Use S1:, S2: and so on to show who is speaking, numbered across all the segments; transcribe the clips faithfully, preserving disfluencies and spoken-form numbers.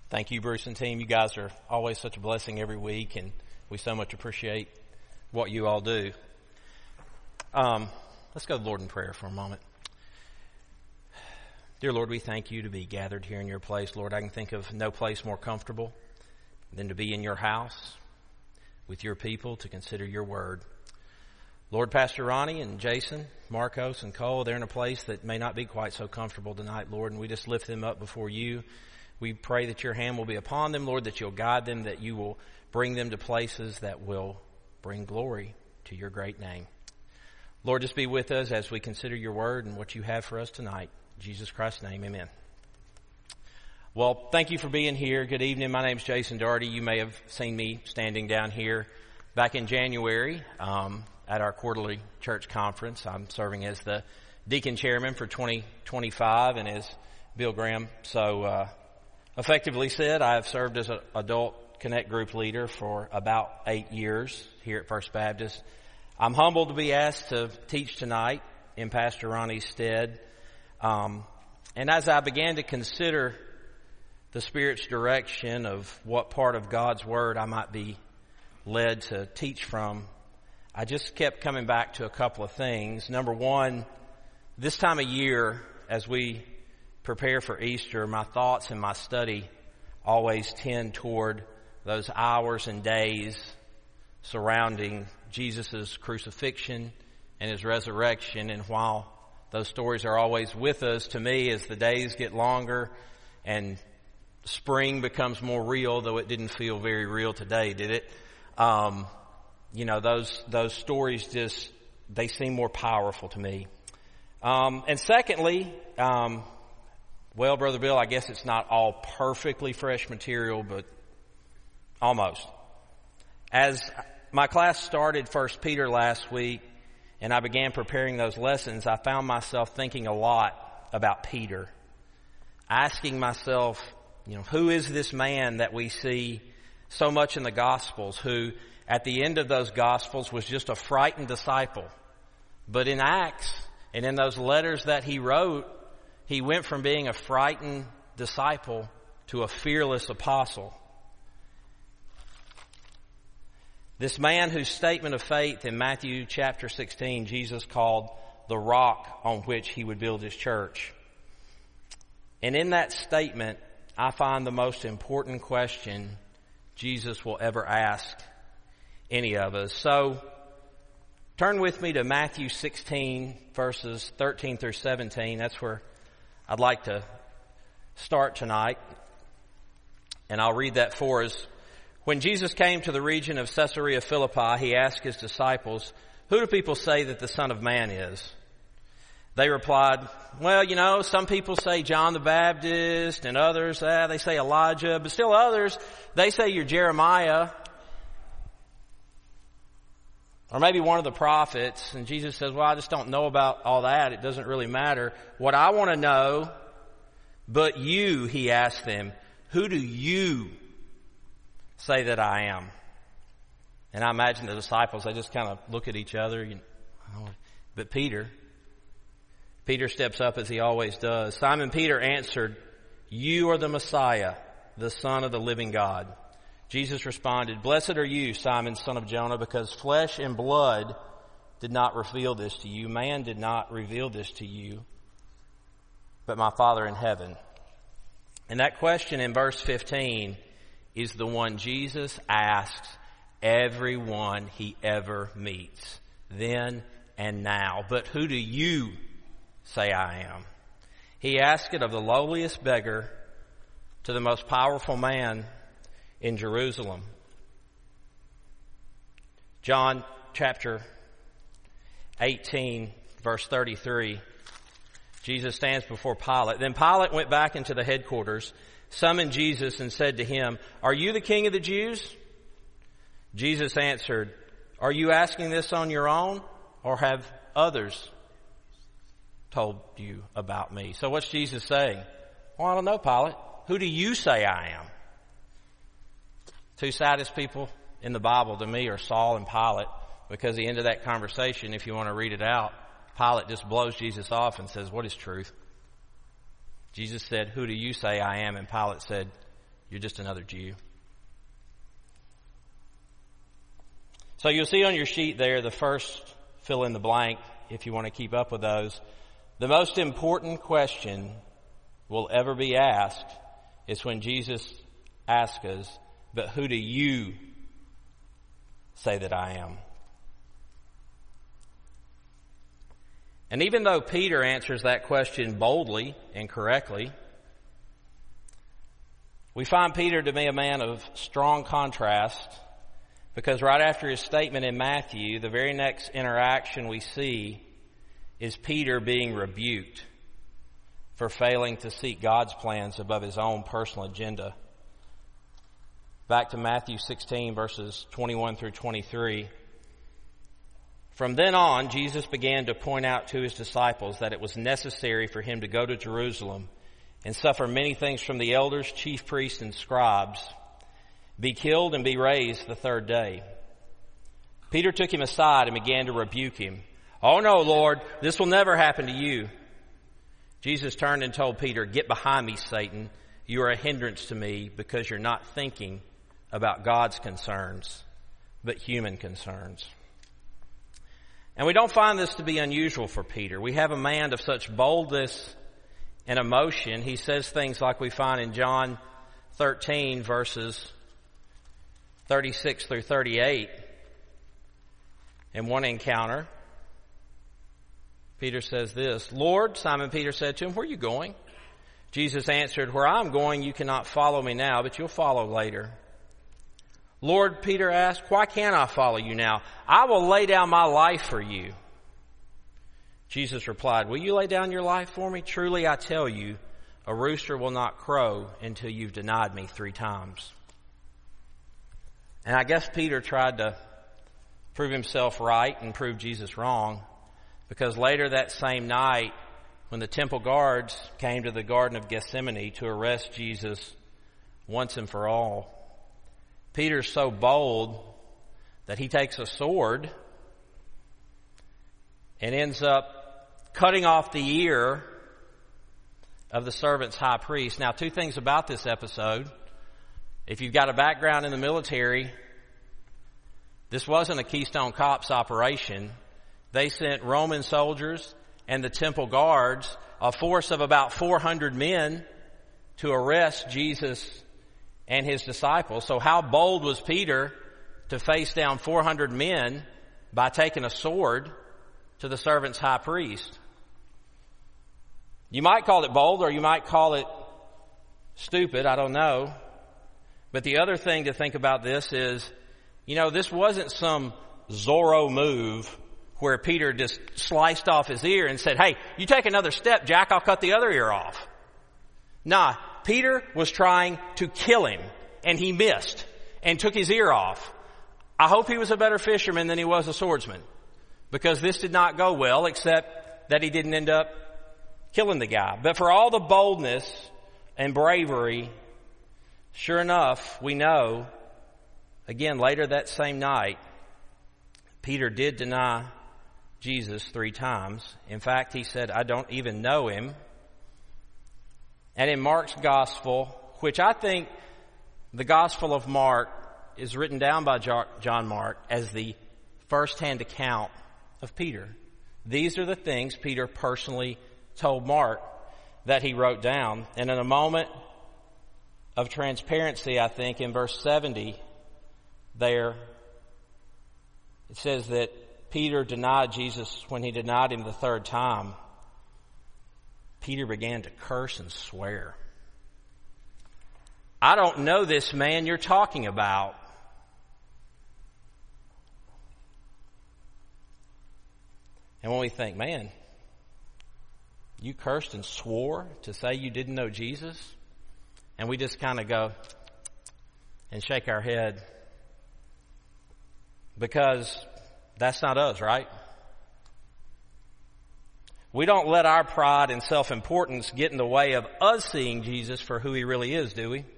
S1: Thank you, Bruce and team. You guys are always such a blessing every week, and we so much appreciate what you all do. Um, let's go to the Lord in prayer for a moment. Dear Lord, we thank you to be gathered here in your place. Lord, I can think of no place more comfortable than to be in your house with your people to consider your word. Lord, Pastor Ronnie and Jason, Marcos and Cole, they're in a place that may not be quite so comfortable tonight, Lord, and we just lift them up before you. We pray that your hand will be upon them, Lord, that you'll guide them, that you will bring them to places that will bring glory to your great name. Lord, just be with us as we consider your word and what you have for us tonight. In Jesus Christ's name, amen. Well, thank you for being here. Good evening. My name's Jason Doherty. You may have seen me standing down here back in January um, at our quarterly church conference. I'm serving as the deacon chairman for twenty twenty-five, and as Bill Graham so uh, effectively said, I have served as an adult Connect group leader for about eight years here at First Baptist. I'm humbled to be asked to teach tonight in Pastor Ronnie's stead. Um, and as I began to consider the Spirit's direction of what part of God's Word I might be led to teach from, I just kept coming back to a couple of things. Number one, this time of year, as we prepare for Easter, my thoughts and my study always tend toward those hours and days surrounding Jesus' crucifixion and his resurrection. And while those stories are always with us, to me, as the days get longer and spring becomes more real, though it didn't feel very real today, did it? Um, you know, those those stories just, they seem more powerful to me. Um, and secondly, um, well, Brother Bill, I guess it's not all perfectly fresh material, but almost. As my class started First Peter last week, and I began preparing those lessons, I found myself thinking a lot about Peter, asking myself, you know, who is this man that we see so much in the Gospels, who at the end of those Gospels was just a frightened disciple. But in Acts and in those letters that he wrote, he went from being a frightened disciple to a fearless apostle. This man whose statement of faith in Matthew chapter sixteen, Jesus called the rock on which he would build his church. And in that statement, I find the most important question Jesus will ever ask any of us. So, turn with me to Matthew sixteen, verses thirteen through seventeen. That's where I'd like to start tonight. And I'll read that for us. When Jesus came to the region of Caesarea Philippi, he asked his disciples, "Who do people say that the Son of Man is?" They replied, "Well, you know, some people say John the Baptist, and others, ah, they say Elijah, but still others, they say you're Jeremiah, or maybe one of the prophets." And Jesus says, "Well, I just don't know about all that. It doesn't really matter. What I want to know, but you," he asked them, "who do you say that I am?" And I imagine the disciples, they just kind of look at each other. You know, but Peter, Peter steps up as he always does. Simon Peter answered, "You are the Messiah, the Son of the living God." Jesus responded, "Blessed are you, Simon, son of Jonah, because flesh and blood did not reveal this to you. Man did not reveal this to you, but my Father in heaven." And that question in verse fifteen is the one Jesus asks everyone he ever meets, then and now. "But who do you say I am?" He asked it of the lowliest beggar to the most powerful man in Jerusalem. John chapter eighteen, verse thirty-three. Jesus stands before Pilate. Then Pilate went back into the headquarters, summoned Jesus, and said to him, "Are you the king of the Jews?" Jesus answered, "Are you asking this on your own, or have others told you about me?" So what's Jesus saying? "Well, I don't know, Pilate. Who do you say I am?" Two saddest people in the Bible to me are Saul and Pilate, because the end of that conversation, if you want to read it out, Pilate just blows Jesus off and says, "What is truth?" Jesus said, "Who do you say I am?" And Pilate said, You're just another Jew. So you'll see on your sheet there the first fill in the blank, if you want to keep up with those. The most important question will ever be asked is when Jesus asks us, but who do you say that I am? And even though Peter answers that question boldly and correctly, we find Peter to be a man of strong contrast, because right after his statement in Matthew, the very next interaction we see is Peter being rebuked for failing to seek God's plans above his own personal agenda. Back to Matthew sixteen, verses twenty-one through twenty-three. From then on, Jesus began to point out to his disciples that it was necessary for him to go to Jerusalem and suffer many things from the elders, chief priests, and scribes, be killed and be raised the third day. Peter took him aside and began to rebuke him. "Oh no, Lord, this will never happen to you." Jesus turned and told Peter, "Get behind me, Satan. You are a hindrance to me because you're not thinking about God's concerns, but human concerns." And we don't find this to be unusual for Peter. We have a man of such boldness and emotion. He says things like we find in John thirteen, verses thirty-six through thirty-eight. In one encounter, Peter says this, "Lord," Simon Peter said to him, "where are you going?" Jesus answered, "Where I'm going, you cannot follow me now, but you'll follow later." "Lord," Peter asked, "why can't I follow you now? I will lay down my life for you." Jesus replied, "Will you lay down your life for me? Truly I tell you, a rooster will not crow until you've denied me three times." And I guess Peter tried to prove himself right and prove Jesus wrong, because later that same night, when the temple guards came to the Garden of Gethsemane to arrest Jesus once and for all, Peter's so bold that he takes a sword and ends up cutting off the ear of the servant's high priest. Now, two things about this episode. If you've got a background in the military, this wasn't a Keystone Cops operation. They sent Roman soldiers and the temple guards, a force of about four hundred men, to arrest Jesus and his disciples. So how bold was Peter to face down four hundred men by taking a sword to the servant's high priest? You might call it bold, or you might call it stupid, I don't know. But the other thing to think about this is, you know, this wasn't some Zorro move where Peter just sliced off his ear and said, "Hey, you take another step, Jack, I'll cut the other ear off." Nah, Peter was trying to kill him, and he missed and took his ear off. I hope he was a better fisherman than he was a swordsman, because this did not go well, except that he didn't end up killing the guy. But for all the boldness and bravery, sure enough, we know, again, later that same night, Peter did deny Jesus three times. In fact, he said, "I don't even know him." And in Mark's gospel, which I think the Gospel of Mark is written down by John Mark as the first-hand account of Peter. These are the things Peter personally told Mark that he wrote down. And in a moment of transparency, I think, in verse seventy there, it says that Peter denied Jesus when he denied him the third time. Peter began to curse and swear. "I don't know this man you're talking about." And when we think, man, you cursed and swore to say you didn't know Jesus, and we just kind of go and shake our head, because that's not us, right? We don't let our pride and self-importance get in the way of us seeing Jesus for who he really is, do we?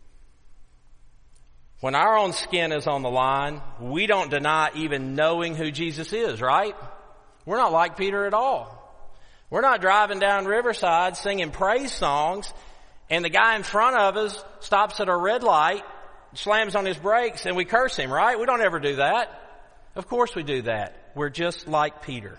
S1: When our own skin is on the line, we don't deny even knowing who Jesus is, right? We're not like Peter at all. We're not driving down Riverside singing praise songs and the guy in front of us stops at a red light, slams on his brakes, and we curse him, right? We don't ever do that. Of course we do that. We're just like Peter.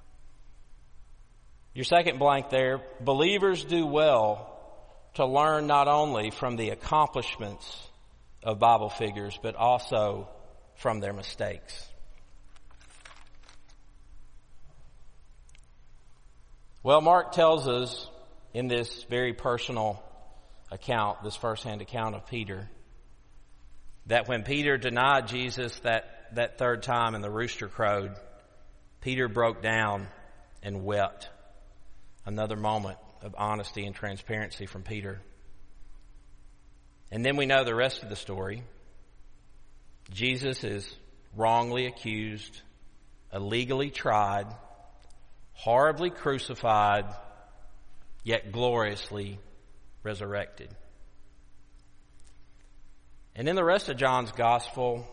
S1: Your second blank there, believers do well to learn not only from the accomplishments of Bible figures, but also from their mistakes. Well, Mark tells us in this very personal account, this firsthand account of Peter, that when Peter denied Jesus that, that third time and the rooster crowed, Peter broke down and wept. Another moment of honesty and transparency from Peter. And then we know the rest of the story. Jesus is wrongly accused, illegally tried, horribly crucified, yet gloriously resurrected. And in the rest of John's gospel,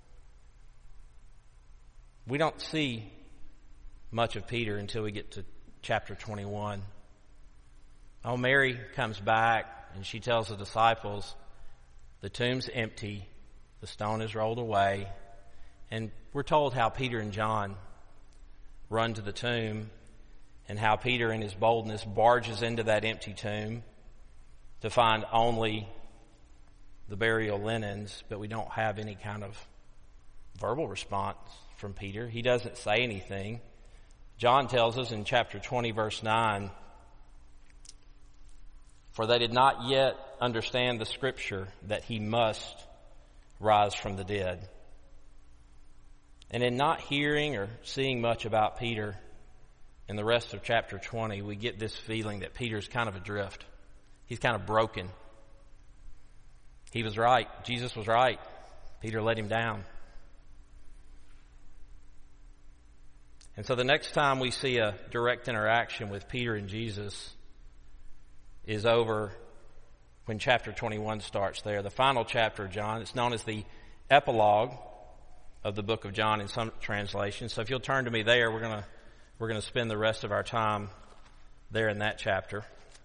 S1: we don't see much of Peter until we get to chapter twenty-one. Oh, Mary comes back and she tells the disciples, the tomb's empty, the stone is rolled away, and we're told how Peter and John run to the tomb and how Peter in his boldness barges into that empty tomb to find only the burial linens, but we don't have any kind of verbal response from Peter. He doesn't say anything. John tells us in chapter twenty, verse nine, for they did not yet understand the scripture that he must rise from the dead. And in not hearing or seeing much about Peter in the rest of chapter twenty, we get this feeling that Peter's kind of adrift. He's kind of broken. He was right. Jesus was right. Peter let him down. And so the next time we see a direct interaction with Peter and Jesus is over when chapter twenty-one starts there, the final chapter of John. It's known as the epilogue of the book of John in some translations. So if you'll turn to me there, we're going to we're going to spend the rest of our time there in that chapter.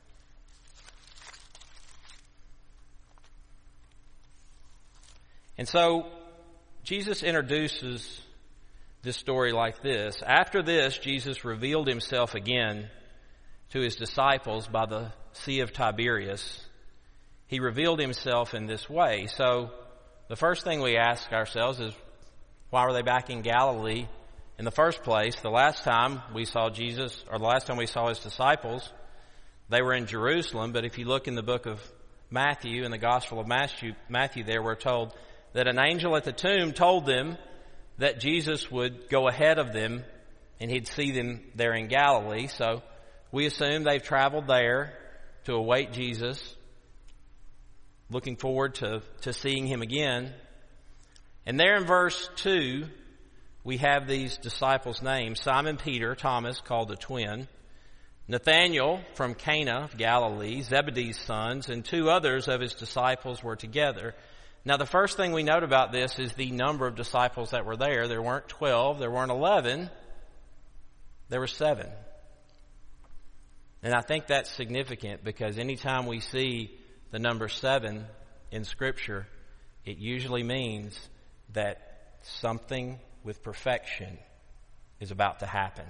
S1: And so Jesus introduces this story like this. After this, Jesus revealed himself again to his disciples by the Sea of Tiberias. He revealed himself in this way. So the first thing we ask ourselves is, why were they back in Galilee in the first place? The last time we saw Jesus, or the last time we saw his disciples, they were in Jerusalem. But if you look in the book of Matthew, in the Gospel of Matthew, Matthew there, we're told that an angel at the tomb told them that Jesus would go ahead of them and he'd see them there in Galilee. So we assume they've traveled there to await Jesus, looking forward to, to seeing him again. And there in verse two, we have these disciples' names: Simon Peter, Thomas, called the twin, Nathanael from Cana of Galilee, Zebedee's sons, and two others of his disciples were together. Now, the first thing we note about this is the number of disciples that were there. There weren't twelve, there weren't eleven, there were seven. And I think that's significant because anytime we see the number seven in Scripture, it usually means that something with perfection is about to happen.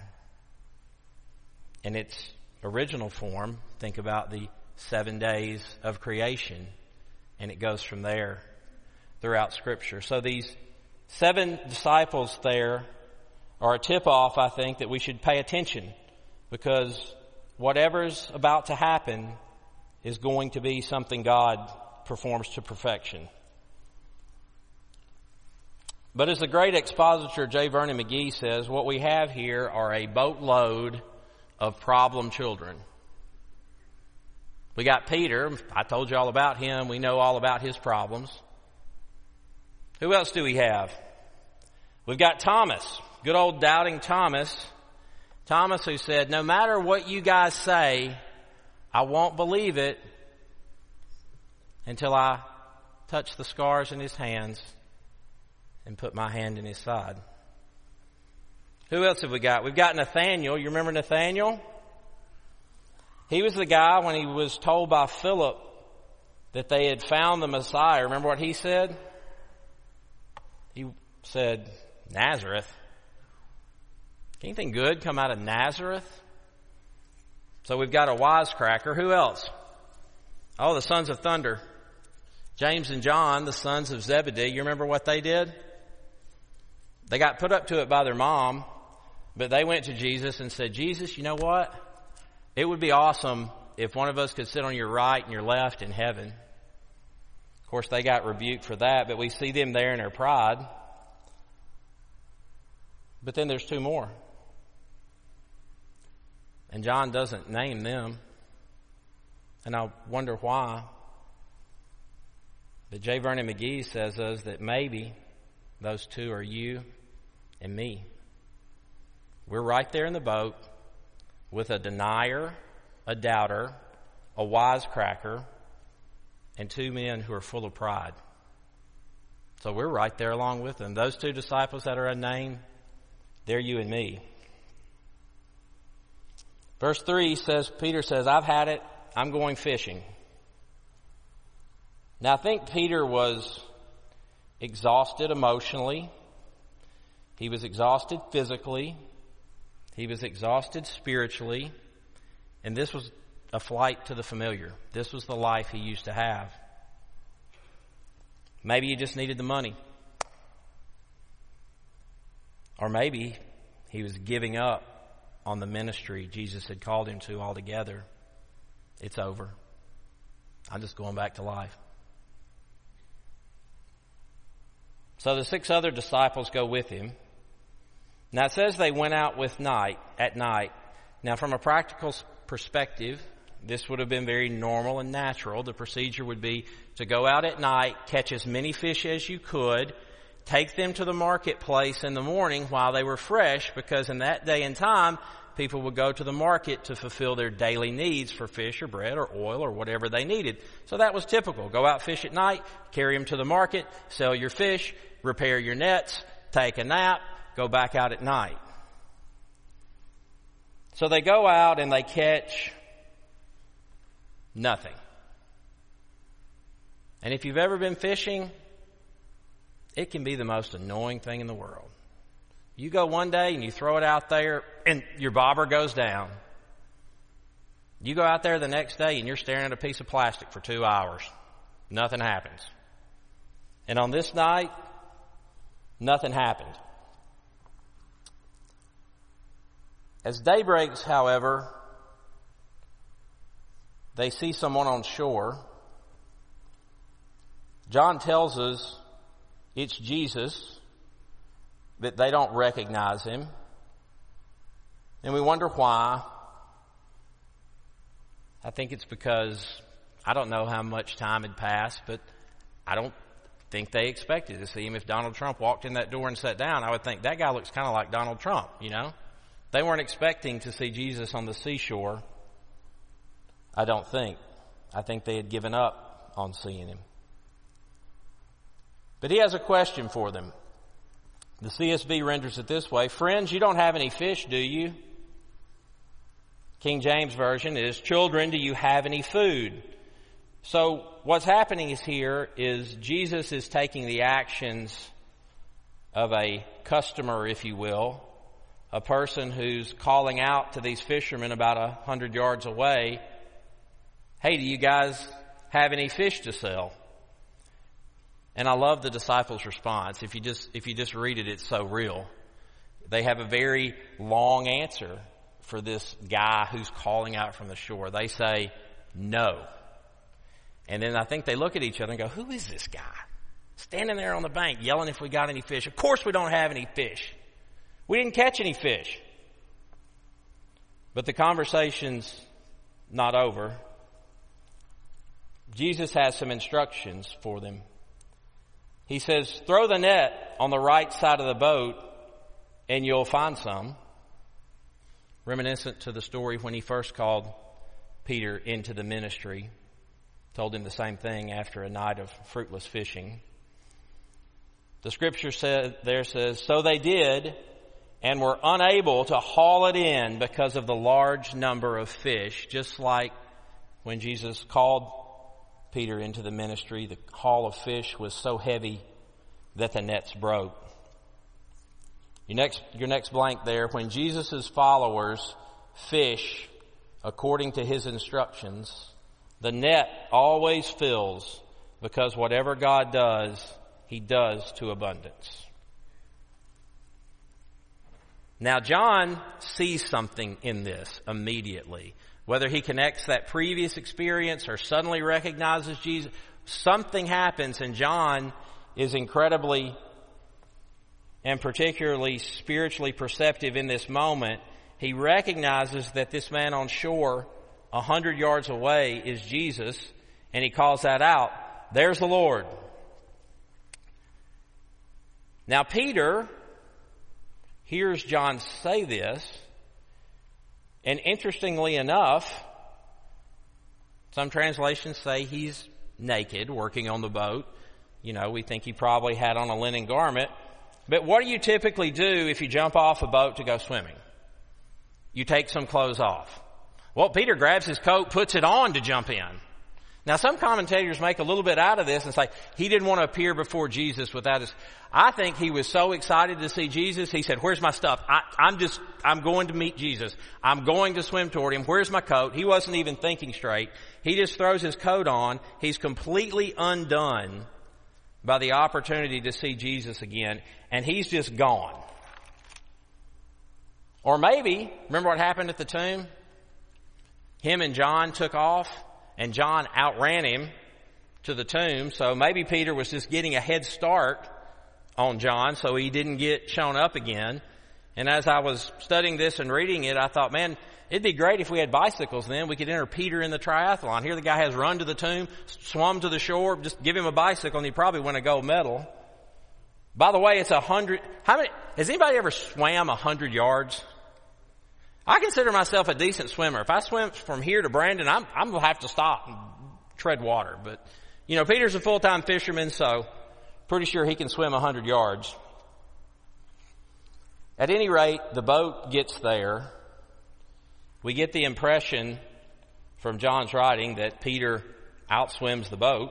S1: In its original form, think about the seven days of creation, and it goes from there throughout Scripture. So these seven disciples there are a tip-off, I think, that we should pay attention, because whatever's about to happen is going to be something God performs to perfection. But as the great expositor J. Vernon McGee says, what we have here are a boatload of problem children. We got Peter. I told you all about him. We know all about his problems. Who else do we have? We've got Thomas, good old doubting Thomas. Thomas who said, no matter what you guys say, I won't believe it until I touch the scars in his hands and put my hand in his side. Who else have we got? We've got Nathanael. You remember Nathanael? He was the guy when he was told by Philip that they had found the Messiah. Remember what he said? He said, Nazareth. Can anything good come out of Nazareth? So we've got a wisecracker. Who else? Oh, the sons of thunder. James and John, the sons of Zebedee. You remember what they did? They got put up to it by their mom, but they went to Jesus and said, Jesus, you know what? It would be awesome if one of us could sit on your right and your left in heaven. Of course, they got rebuked for that, but we see them there in their pride. But then there's two more. And John doesn't name them. And I wonder why. But J. Vernon McGee says us that maybe those two are you and me. We're right there in the boat with a denier, a doubter, a wisecracker, and two men who are full of pride. So we're right there along with them. Those two disciples that are unnamed, they're you and me. Verse three says, Peter says, I've had it. I'm going fishing. Now I think Peter was exhausted emotionally. He was exhausted physically. He was exhausted spiritually. And this was a flight to the familiar. This was the life he used to have. Maybe he just needed the money. Or maybe he was giving up on the ministry Jesus had called him to altogether. It's over. I'm just going back to life. So the six other disciples go with him. Now it says they went out with night, at night. Now from a practical perspective, this would have been very normal and natural. The procedure would be to go out at night, catch as many fish as you could, take them to the marketplace in the morning while they were fresh, because in that day and time, people would go to the market to fulfill their daily needs for fish or bread or oil or whatever they needed. So that was typical. Go out, fish at night, carry them to the market, sell your fish, repair your nets, take a nap, go back out at night. So they go out and they catch nothing. And if you've ever been fishing, it can be the most annoying thing in the world. You go one day and you throw it out there and your bobber goes down. You go out there the next day and you're staring at a piece of plastic for two hours. Nothing happens. And on this night, nothing happened. As day breaks, however, they see someone on shore. John tells us it's Jesus, but they don't recognize him. And we wonder why. I think it's because, I don't know how much time had passed, but I don't think they expected to see him. If Donald Trump walked in that door and sat down, I would think that guy looks kind of like Donald Trump, you know? They weren't expecting to see Jesus on the seashore, I don't think. I think they had given up on seeing him. But he has a question for them. The C S B renders it this way: friends, you don't have any fish, do you? King James Version is, children, do you have any food? So what's happening is here is Jesus is taking the actions of a customer, if you will, a person who's calling out to these fishermen about a hundred yards away, hey, do you guys have any fish to sell? And I love the disciples' response. If you just, if you just read it, it's so real. They have a very long answer for this guy who's calling out from the shore. They say, no. And then I think they look at each other and go, who is this guy? Standing there on the bank yelling if we got any fish. Of course we don't have any fish. We didn't catch any fish. But the conversation's not over. Jesus has some instructions for them. He says, throw the net on the right side of the boat and you'll find some. Reminiscent to the story when he first called Peter into the ministry. Told him the same thing after a night of fruitless fishing. The scripture said, there says, so they did, and were unable to haul it in because of the large number of fish, just like when Jesus called Peter into the ministry, the haul of fish was so heavy that the nets broke. Your next, your next blank there, when Jesus' followers fish according to his instructions, the net always fills, because whatever God does, he does to abundance. Now, John sees something in this immediately. Whether he connects that previous experience or suddenly recognizes Jesus, something happens, and John is incredibly and particularly spiritually perceptive in this moment. He recognizes that this man on shore a hundred yards away is Jesus, and he calls that out. There's the Lord. Now Peter hears John say this, and interestingly enough, some translations say he's naked working on the boat. You know, we think he probably had on a linen garment. But what do you typically do if you jump off a boat to go swimming? You take some clothes off. Well, Peter grabs his coat, puts it on to jump in. Now, some commentators make a little bit out of this and say he didn't want to appear before Jesus without his... I think he was so excited to see Jesus, he said, where's my stuff? I, I'm just, I'm going to meet Jesus. I'm going to swim toward him. Where's my coat? He wasn't even thinking straight. He just throws his coat on. He's completely undone by the opportunity to see Jesus again, and he's just gone. Or maybe, remember what happened at the tomb? Him and John took off, and John outran him to the tomb, so maybe Peter was just getting a head start on John so he didn't get shown up again. And as I was studying this and reading it, I thought, man, it'd be great if we had bicycles then. We could enter Peter in the triathlon. Here the guy has run to the tomb, swum to the shore, just give him a bicycle and he'd probably win a gold medal. By the way, it's a hundred, how many, has anybody ever swam a hundred yards? I consider myself a decent swimmer. If I swim from here to Brandon, I'm, I'm going to have to stop and tread water. But, you know, Peter's a full-time fisherman, so pretty sure he can swim a hundred yards. At any rate, the boat gets there. We get the impression from John's writing that Peter outswims the boat.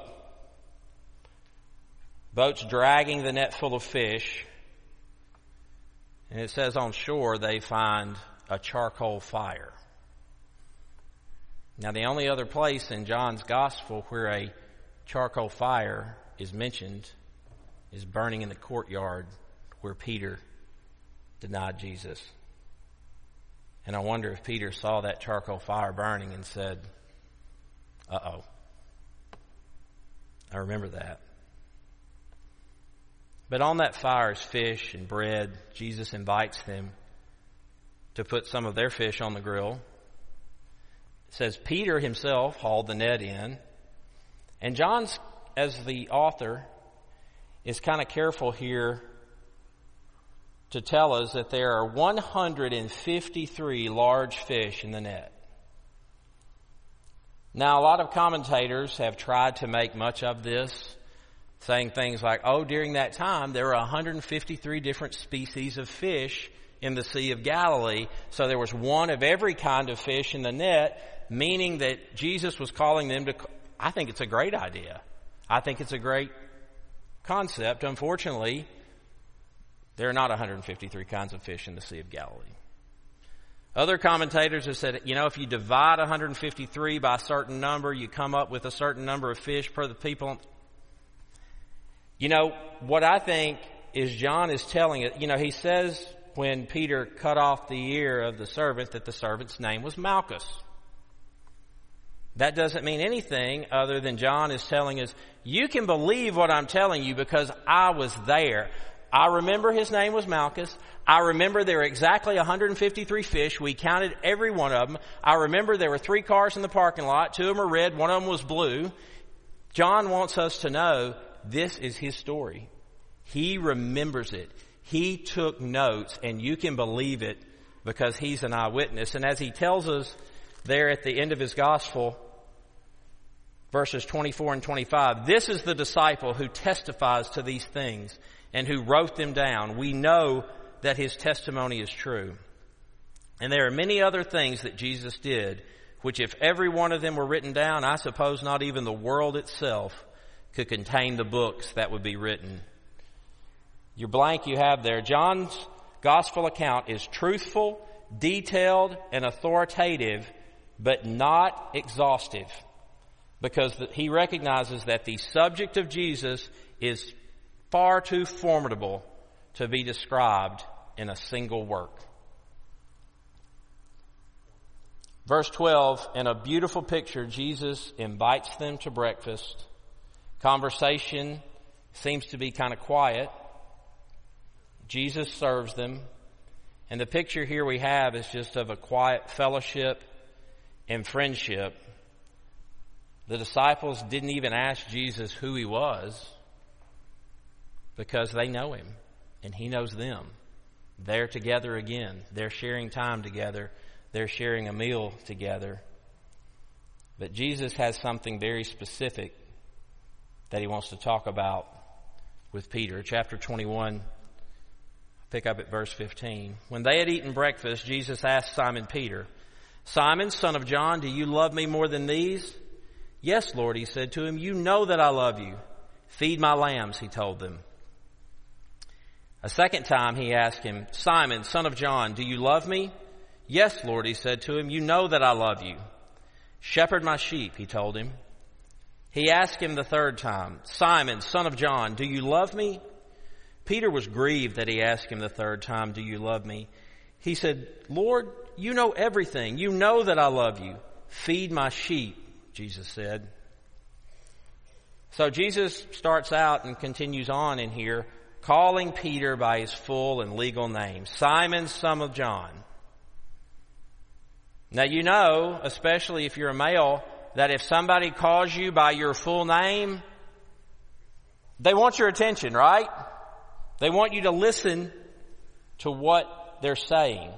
S1: Boat's dragging the net full of fish. And it says on shore they find a charcoal fire. Now, the only other place in John's gospel where a charcoal fire is mentioned is burning in the courtyard where Peter denied Jesus. And I wonder if Peter saw that charcoal fire burning and said, uh-oh, I remember that. But on that fire is fish and bread. Jesus invites them to put some of their fish on the grill. It says Peter himself hauled the net in. And John's, as the author, is kind of careful here to tell us that there are one hundred fifty-three large fish in the net. Now, a lot of commentators have tried to make much of this, saying things like, oh, during that time, there were one hundred fifty-three different species of fish in the Sea of Galilee. So there was one of every kind of fish in the net, meaning that Jesus was calling them to... I think it's a great idea. I think it's a great concept. Unfortunately, there are not one hundred fifty-three kinds of fish in the Sea of Galilee. Other commentators have said, you know, if you divide one hundred fifty-three by a certain number, you come up with a certain number of fish per the people. You know, what I think is John is telling it, you know, he says when Peter cut off the ear of the servant that the servant's name was Malchus. That doesn't mean anything other than John is telling us, you can believe what I'm telling you because I was there. I remember his name was Malchus. I remember there were exactly one hundred fifty-three fish. We counted every one of them. I remember there were three cars in the parking lot. Two of them were red. One of them was blue. John wants us to know this is his story. He remembers it. He took notes, and you can believe it because he's an eyewitness. And as he tells us there at the end of his gospel, verses twenty-four and twenty-five, this is the disciple who testifies to these things and who wrote them down. We know that his testimony is true. And there are many other things that Jesus did, which if every one of them were written down, I suppose not even the world itself could contain the books that would be written. Your blank you have there. John's gospel account is truthful, detailed, and authoritative, but not exhaustive, because he recognizes that the subject of Jesus is far too formidable to be described in a single work. Verse twelve, in a beautiful picture, Jesus invites them to breakfast. Conversation seems to be kind of quiet. Jesus serves them. And the picture here we have is just of a quiet fellowship and friendship. The disciples didn't even ask Jesus who he was because they know him and he knows them. They're together again. They're sharing time together. They're sharing a meal together. But Jesus has something very specific that he wants to talk about with Peter. Chapter twenty-one, pick up at verse fifteen. When they had eaten breakfast, Jesus asked Simon Peter, "Simon, son of John, do you love me more than these?" "Yes, Lord," he said to him, "you know that I love you. Feed my lambs," he told them. A second time he asked him, "Simon, son of John, do you love me?" "Yes, Lord," he said to him, "you know that I love you." "Shepherd my sheep," he told him. He asked him the third time, "Simon, son of John, do you love me?" Peter was grieved that he asked him the third time, "Do you love me?" He said, "Lord, you know everything. You know that I love you. Feed my sheep," Jesus said. So Jesus starts out and continues on in here, calling Peter by his full and legal name, Simon, son of John. Now you know, especially if you're a male, that if somebody calls you by your full name, they want your attention, right? They want you to listen to what they're saying.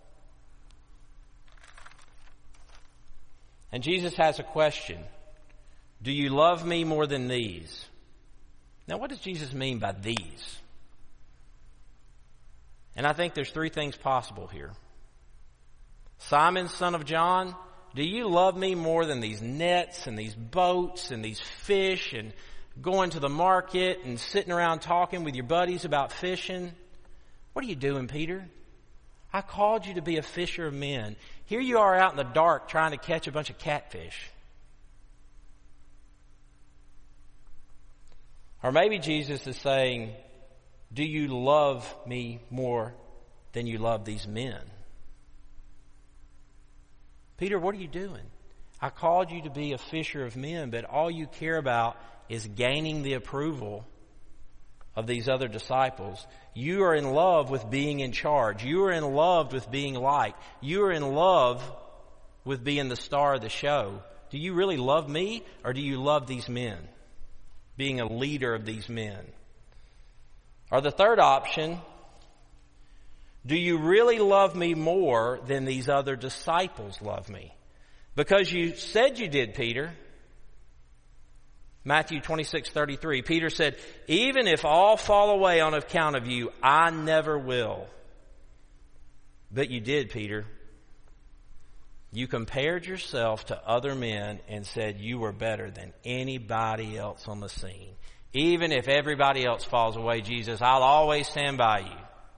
S1: And Jesus has a question. Do you love me more than these? Now, what does Jesus mean by these? And I think there's three things possible here. Simon, son of John, do you love me more than these nets and these boats and these fish and going to the market and sitting around talking with your buddies about fishing? What are you doing, Peter? I called you to be a fisher of men. Here you are out in the dark trying to catch a bunch of catfish. Or maybe Jesus is saying, do you love me more than you love these men? Peter, what are you doing? I called you to be a fisher of men, but all you care about is gaining the approval of these other disciples. You are in love with being in charge. You are in love with being liked. You are in love with being the star of the show. Do you really love me, or do you love these men? Being a leader of these men. Or the third option, do you really love me more than these other disciples love me? Because you said you did, Peter. Matthew twenty-six thirty-three, Peter said, even if all fall away on account of you, I never will. But you did, Peter. You compared yourself to other men and said you were better than anybody else on the scene. Even if everybody else falls away, Jesus, I'll always stand by you.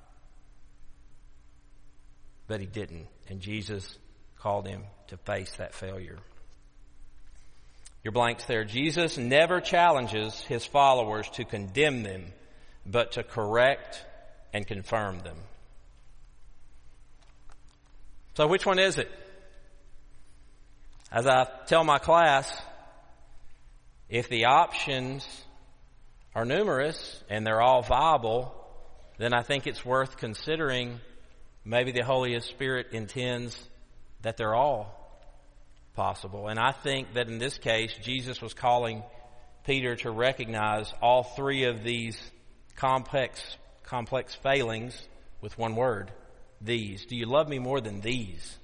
S1: But he didn't. And Jesus called him to face that failure. Your blanks there. Jesus never challenges his followers to condemn them, but to correct and confirm them. So which one is it? As I tell my class, if the options are numerous and they're all viable, then I think it's worth considering maybe the Holy Spirit intends that they're all possible. And I think that in this case, Jesus was calling Peter to recognize all three of these complex, complex failings with one word. These. Do you love me more than these?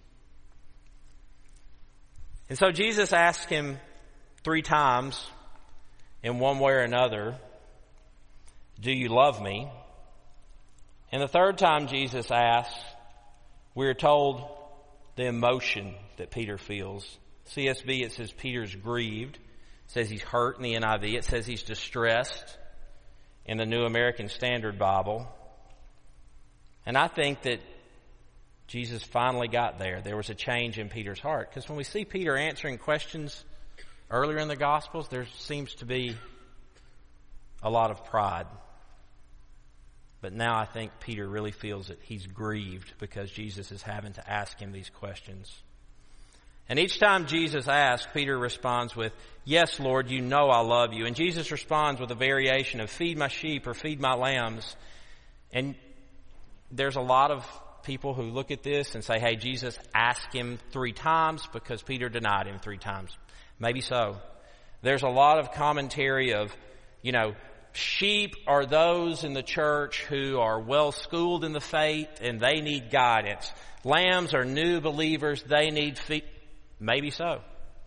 S1: And so Jesus asked him three times in one way or another, do you love me? And the third time Jesus asks, we're told the emotion that Peter feels. C S B, it says Peter's grieved. It says he's hurt in the N I V. It says he's distressed in the New American Standard Bible. And I think that Jesus finally got there. There was a change in Peter's heart. Because when we see Peter answering questions earlier in the Gospels, there seems to be a lot of pride. But now I think Peter really feels that he's grieved because Jesus is having to ask him these questions. And each time Jesus asks, Peter responds with, "Yes, Lord, you know I love you." And Jesus responds with a variation of "feed my sheep" or "feed my lambs." And there's a lot of people who look at this and say, hey, Jesus asked him three times because Peter denied him three times. Maybe so. There's a lot of commentary of, you know, sheep are those in the church who are well schooled in the faith and they need guidance. Lambs are new believers. They need feed. Maybe so.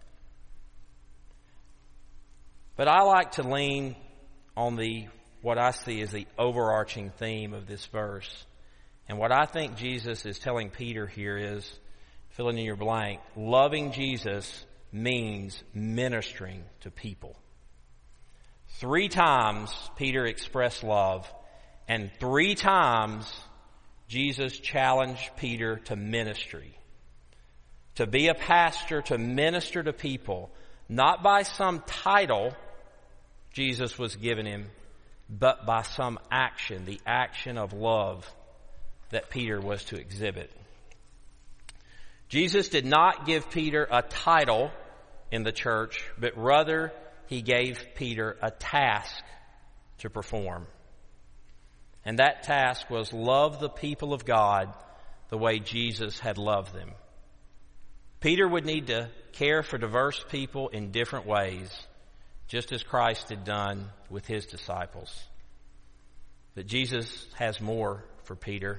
S1: But I like to lean on the, what I see as the overarching theme of this verse. And what I think Jesus is telling Peter here is, filling in your blank, loving Jesus means ministering to people. Three times Peter expressed love, and three times Jesus challenged Peter to ministry. To be a pastor, to minister to people, not by some title Jesus was giving him, but by some action, the action of love that Peter was to exhibit. Jesus did not give Peter a title in the church, but rather he gave Peter a task to perform. And that task was love the people of God the way Jesus had loved them. Peter would need to care for diverse people in different ways, just as Christ had done with his disciples. But Jesus has more for Peter.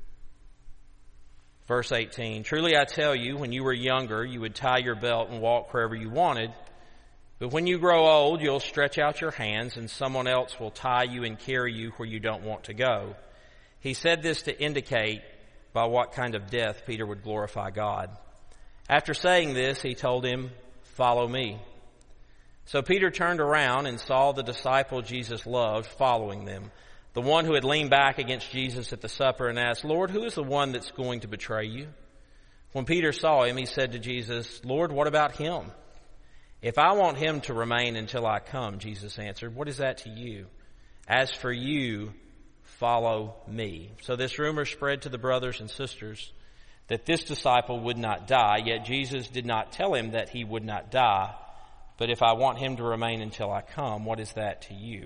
S1: Verse eighteen, "Truly I tell you, when you were younger, you would tie your belt and walk wherever you wanted. But when you grow old, you'll stretch out your hands and someone else will tie you and carry you where you don't want to go." He said this to indicate by what kind of death Peter would glorify God. After saying this, he told him, "Follow me." So Peter turned around and saw the disciple Jesus loved following them, the one who had leaned back against Jesus at the supper and asked, "Lord, who is the one that's going to betray you?" When Peter saw him, he said to Jesus, "Lord, what about him?" "If I want him to remain until I come," Jesus answered, "what is that to you? As for you, follow me." So this rumor spread to the brothers and sisters that this disciple would not die, yet Jesus did not tell him that he would not die. But if I want him to remain until I come, what is that to you?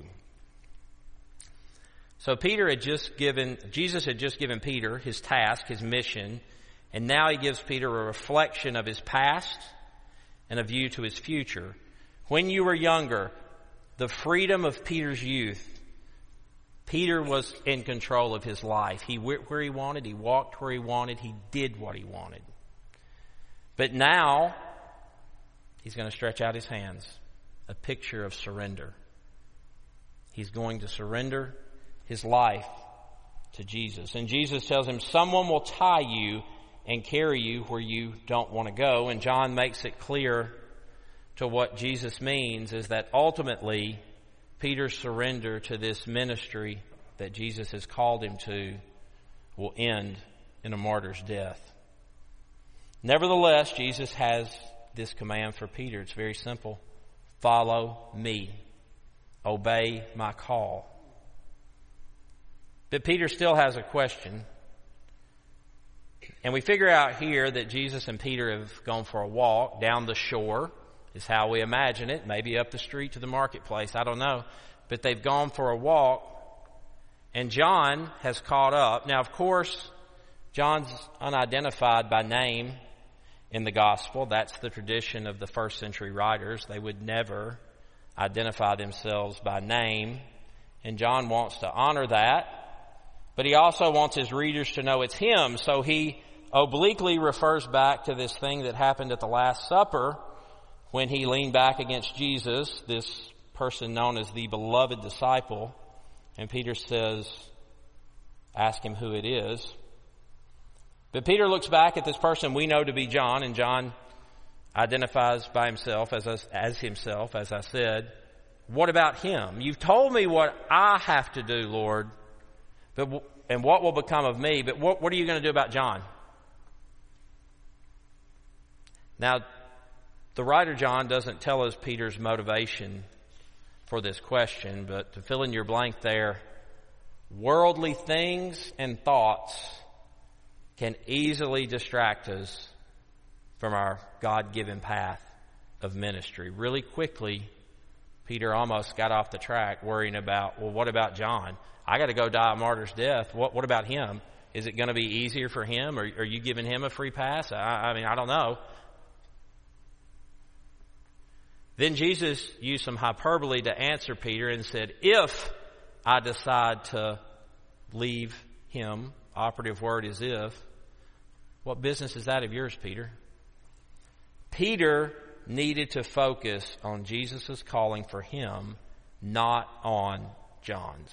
S1: So Peter had just given, Jesus had just given Peter his task, his mission, and now he gives Peter a reflection of his past and a view to his future. When you were younger, the freedom of Peter's youth, Peter was in control of his life. He went where he wanted, he walked where he wanted, he did what he wanted. But now, he's going to stretch out his hands, a picture of surrender. He's going to surrender his life to Jesus. And Jesus tells him, someone will tie you and carry you where you don't want to go. And John makes it clear to what Jesus means is that ultimately Peter's surrender to this ministry that Jesus has called him to will end in a martyr's death. Nevertheless, Jesus has this command for Peter. It's very simple. Follow me. Obey my call. But Peter still has a question. And we figure out here that Jesus and Peter have gone for a walk down the shore, is how we imagine it. Maybe up the street to the marketplace. I don't know. But they've gone for a walk. And John has caught up. Now, of course, John's unidentified by name in the gospel. That's the tradition of the first century writers. They would never identify themselves by name. And John wants to honor that. But he also wants his readers to know it's him. So he obliquely refers back to this thing that happened at the Last Supper when he leaned back against Jesus, this person known as the beloved disciple. And Peter says, ask him who it is. But Peter looks back at this person we know to be John, and John identifies by himself as, as himself, as I said. What about him? You've told me what I have to do, Lord, but and what will become of me, but what, what are you going to do about John? Now, the writer John doesn't tell us Peter's motivation for this question, but to fill in your blank there, worldly things and thoughts can easily distract us from our God-given path of ministry. Really quickly, Peter almost got off the track worrying about, well, what about John? I got to go die a martyr's death. What, what about him? Is it going to be easier for him? Or are you giving him a free pass? I, I mean, I don't know. Then Jesus used some hyperbole to answer Peter and said, if I decide to leave him, operative word is if, what business is that of yours, Peter? Peter needed to focus on Jesus' calling for him, not on John's.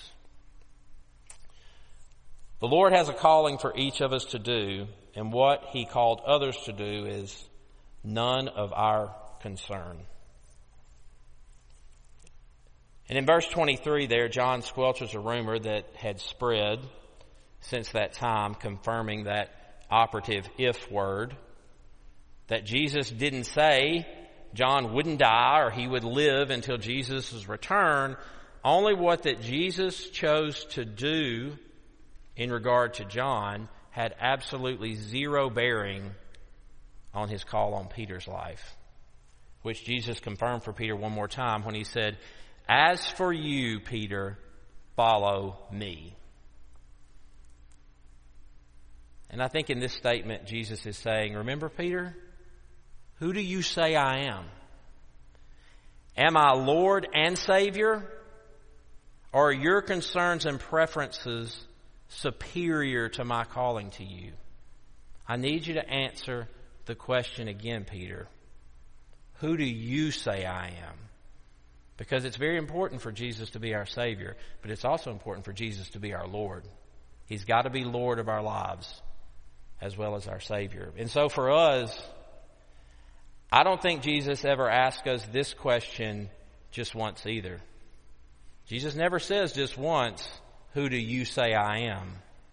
S1: The Lord has a calling for each of us to do, and what he called others to do is none of our concern. And in verse twenty-three there, John squelches a rumor that had spread since that time, confirming that operative if word, that Jesus didn't say John wouldn't die or he would live until Jesus' return. Only what that Jesus chose to do in regard to John had absolutely zero bearing on his call on Peter's life, which Jesus confirmed for Peter one more time when he said, as for you, Peter, follow me. And I think in this statement, Jesus is saying, remember, Peter, who do you say I am? Am I Lord and Savior? Or are your concerns and preferences superior to my calling to you? I need you to answer the question again, Peter. Who do you say I am? Because it's very important for Jesus to be our Savior, but it's also important for Jesus to be our Lord. He's got to be Lord of our lives as well as our Savior. And so for us, I don't think Jesus ever asked us this question just once either. Jesus never says just once, who do you say I am?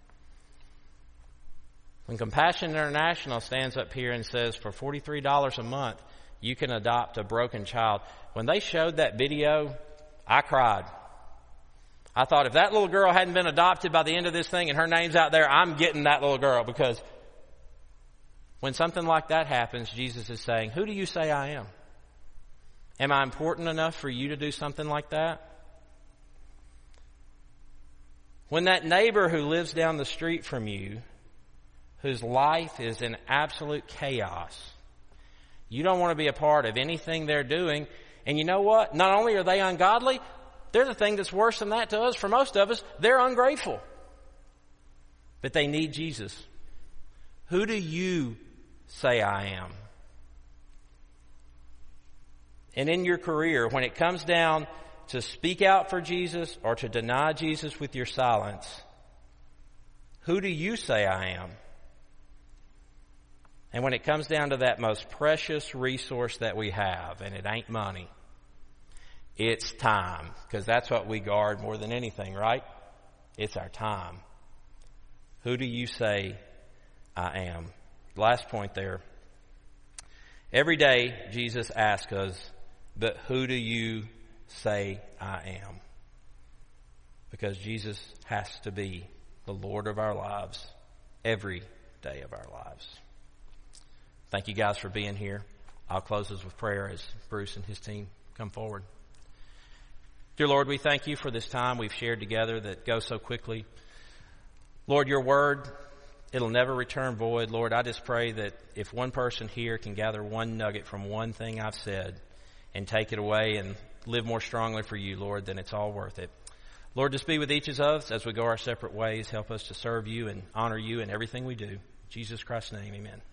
S1: When Compassion International stands up here and says for forty-three dollars a month, you can adopt a broken child. When they showed that video, I cried. I thought if that little girl hadn't been adopted by the end of this thing and her name's out there, I'm getting that little girl. Because when something like that happens, Jesus is saying, who do you say I am? Am I important enough for you to do something like that? When that neighbor who lives down the street from you, whose life is in absolute chaos, you don't want to be a part of anything they're doing. And you know what? Not only are they ungodly, there's a thing that's worse than that to us. For most of us, they're ungrateful. But they need Jesus. Who do you say I am? And in your career, when it comes down to speak out for Jesus or to deny Jesus with your silence, who do you say I am? And when it comes down to that most precious resource that we have, and it ain't money, it's time. Because that's what we guard more than anything, right? It's our time. Who do you say I am? Last point there. Every day Jesus asks us, but who do you say I am? Because Jesus has to be the Lord of our lives every day of our lives. Thank you guys for being here. I'll close this with prayer as Bruce and his team come forward. Dear Lord, we thank you for this time we've shared together that goes so quickly. Lord, your word, it'll never return void. Lord, I just pray that if one person here can gather one nugget from one thing I've said and take it away and live more strongly for you, Lord, then it's all worth it. Lord, just be with each of us as we go our separate ways. Help us to serve you and honor you in everything we do. In Jesus Christ's name, amen.